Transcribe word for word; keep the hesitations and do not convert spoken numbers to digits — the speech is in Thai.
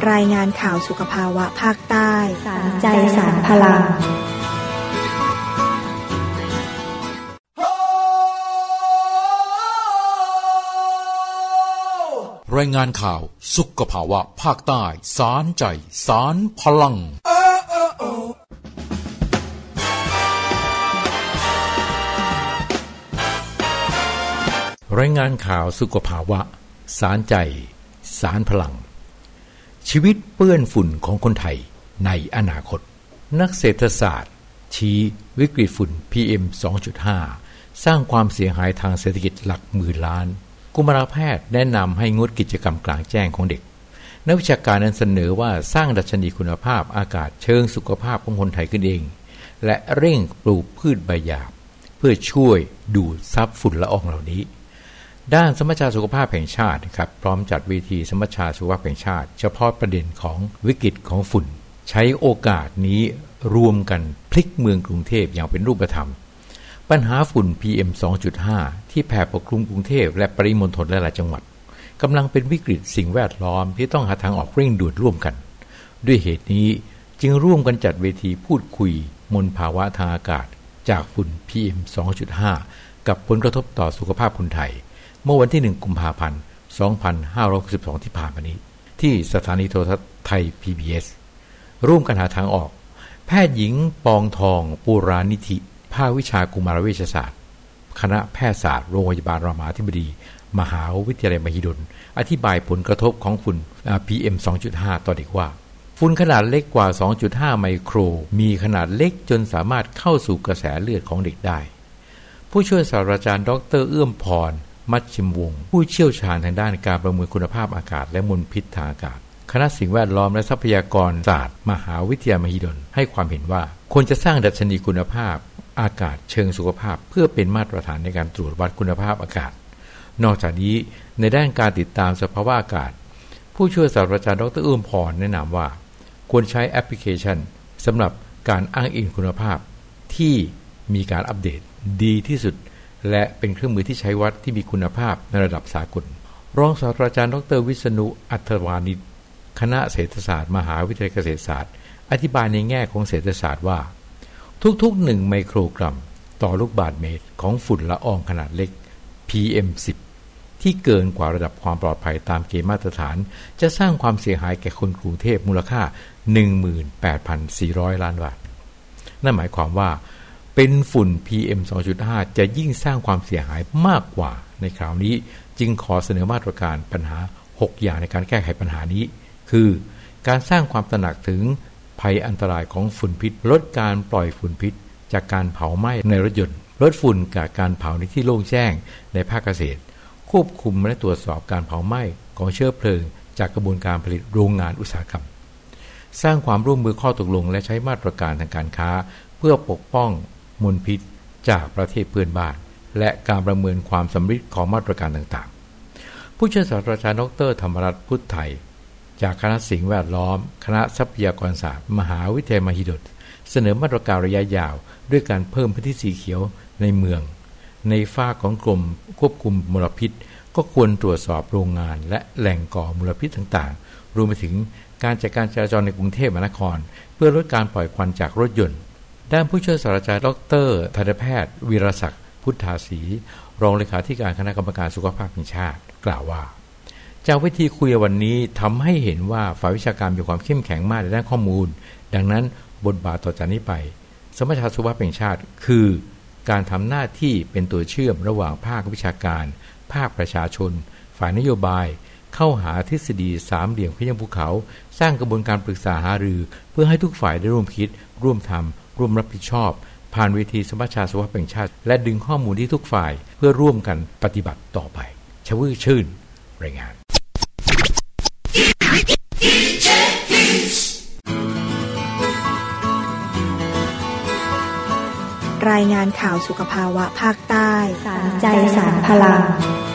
รายงานข่าวสุขภาวะภาคใต้สารใจสารพลังรายงานข่าวสุขภาวะภาคใต้สารใจสารพลังรายงานข่าวสุขภาวะสารใจสารพลังชีวิตเปื้อนฝุ่นของคนไทยในอนาคตนักเศรษฐศาสตร์ชี้วิกฤตฝุ่น พี เอ็ม สองจุดห้า สร้างความเสียหายทางเศรษฐกิจหลักหมื่นล้านกุมารแพทย์แนะนำให้งดกิจกรรมกลางแจ้งของเด็กนักวิชาการนั้นเสนอว่าสร้างดัชนีคุณภาพอากาศเชิงสุขภาพของคนไทยขึ้นเองและเร่งปลูกพืชใบหญ้าเพื่อช่วยดูดซับฝุ่นละอองเหล่านี้ด้านสมัชชาสุขภาพแห่งชาติครับพร้อมจัดเวทีสมัชชาสุขภาพแห่งชาติเฉพาะประเด็นของวิกฤตของฝุ่นใช้โอกาสนี้รวมกันพลิกเมืองกรุงเทพอย่างเป็นรูปธรรมปัญหาฝุ่น พี เอ็ม สองจุดห้า ที่แผ่ปกคลุมกรุงเทพและปริมณฑลหลายจังหวัดกำลังเป็นวิกฤตสิ่งแวดล้อมที่ต้องหาทางออกเร่งด่วนร่วมกันด้วยเหตุนี้จึงร่วมกันจัดเวทีพูดคุยมลภาวะทางอากาศจากฝุ่น พี เอ็ม สองจุดห้า กับผลกระทบต่อสุขภาพคนไทยเมื่อวันที่หนึ่งกุมภาพันธ์สองพันห้าร้อยหกสิบสองที่ผ่านมานี้ที่สถานีโทรทัศน์ไทย พี บี เอส ร่วมกันหาทางออกแพทย์หญิงปองทองปูรานิธิภาควิชากุมารเวชศาสตร์คณะแพทยศาสตร์โรงพยาบาลรามาธิบดีมหาวิทยาลัยมหิดลอธิบายผลกระทบของฝุ่น พี เอ็ม สองจุดห้า ต่อเด็กว่าฝุ่นขนาดเล็กกว่า สองจุดห้า ไมโครมีขนาดเล็กจนสามารถเข้าสู่กระแสเลือดของเด็กได้ผู้ช่วยศาสตราจารย์ดร.เอื้อมพรมัชชิมวงศ์ผู้เชี่ยวชาญทางด้านการประเมินคุณภาพอากาศและมลพิษทางอากาศคณะสิ่งแวดล้อมและทรัพยากรศาสตร์มหาวิทยาลัยมหิดลให้ความเห็นว่าควรจะสร้างดัชนีคุณภาพอากาศเชิงสุขภาพเพื่อเป็นมาตรฐานในการตรวจวัดคุณภาพอากาศนอกจากนี้ในด้านการติดตามสภาวะอากาศผู้ช่วยศาสตราจารย์ดร.เอื้อมพรแนะนำว่าควรใช้แอปพลิเคชันสำหรับการอ้างอิงคุณภาพที่มีการอัปเดตดีที่สุดและเป็นเครื่องมือที่ใช้วัดที่มีคุณภาพในระดับสากลรองศาสตราจารย์ดร.วิษณุอัฏฐวานิชคณะเศรษฐศาสตร์มหาวิทยาลัยเกษตรศาสตร์อธิบายในแง่ของเศรษฐศาสตร์ว่าทุกๆหนึ่งไมโครกรัมต่อลูกบาศก์เมตรของฝุ่นละอองขนาดเล็ก พี เอ็ม สิบ ที่เกินกว่าระดับความปลอดภัยตามเกณฑ์มาตรฐานจะสร้างความเสียหายแก่คนกรุงเทพมูลค่า หนึ่งหมื่นแปดพันสี่ร้อย ล้านบาทนั่นหมายความว่าเป็นฝุ่น พี เอ็ม สองจุดห้า จะยิ่งสร้างความเสียหายมากกว่าในคราวนี้จึงขอเสนอมาตรการปัญหาหกอย่างในการแก้ไขปัญหานี้คือการสร้างความตระหนักถึงภัยอันตรายของฝุ่นพิษลดการปล่อยฝุ่นพิษจากการเผาไหม้ในรถยนต์ลดฝุ่นจากการเผาในที่โล่งแจ้งในภาคเกษตรควบคุมและตรวจสอบการเผาไหม้ของเชื้อเพลิงจากกระบวนการผลิตโรงงานอุตสาหกรรมสร้างความร่วมมือข้อตกลงและใช้มาตรการทางการค้าเพื่อปกป้องมลพิษจากประเทศเพื่อนบ้านและการประเมินความสำเร็จของมาตรการต่างๆผู้ช่วยศาสตราจารย์ดร.ธรรมรัตน์พุทธไทยจากคณะสิ่งแวดล้อมคณะทรัพยากรศาสตร์มหาวิทยาลัยมหิดลเสนอมาตรการระยะยาวด้วยการเพิ่มพื้นที่สีเขียวในเมืองในฝ้าของกรมควบคุมมลพิษก็ควรตรวจสอบโรงงานและแหล่งก่อมลพิษต่างๆรวมไปถึงการจัดการจราจรในกรุงเทพมหานครเพื่อลดการปล่อยควันจากรถยนต์ด้านผู้ช่วยศาสตราจารย์ดร.ทันตแพทย์วีรศักดิ์พุทธาศรีรองเลขาธิการคณะกรรมการสุขภาพแห่งชาติกล่าวว่าจากวิธีคุยวันนี้ทำให้เห็นว่าฝ่ายวิชาการมีความเข้มแข็งมากในด้านข้อมูลดังนั้นบทบาทต่อจากนี้ไปสมัชชาสุขภาพแห่งชาติคือการทำหน้าที่เป็นตัวเชื่อมระหว่างภาควิชาการภาคประชาชนฝ่ายนโยบายเข้าหาทฤษฎีสามเหลี่ยมขย้ำภูเขาสร้างกระบวนการปรึกษาหารือเพื่อให้ทุกฝ่ายได้ร่วมคิดร่วมทำร่วมรับผิดชอบผ่านเวทีสมัชชาสุขภาพแห่งชาติและดึงข้อมูลที่ทุกฝ่ายเพื่อร่วมกันปฏิบัติต่อไปชวื่อชื่นรายงานรายงานข่าวสุขภาวะภาคใต้สารใจสารพลัง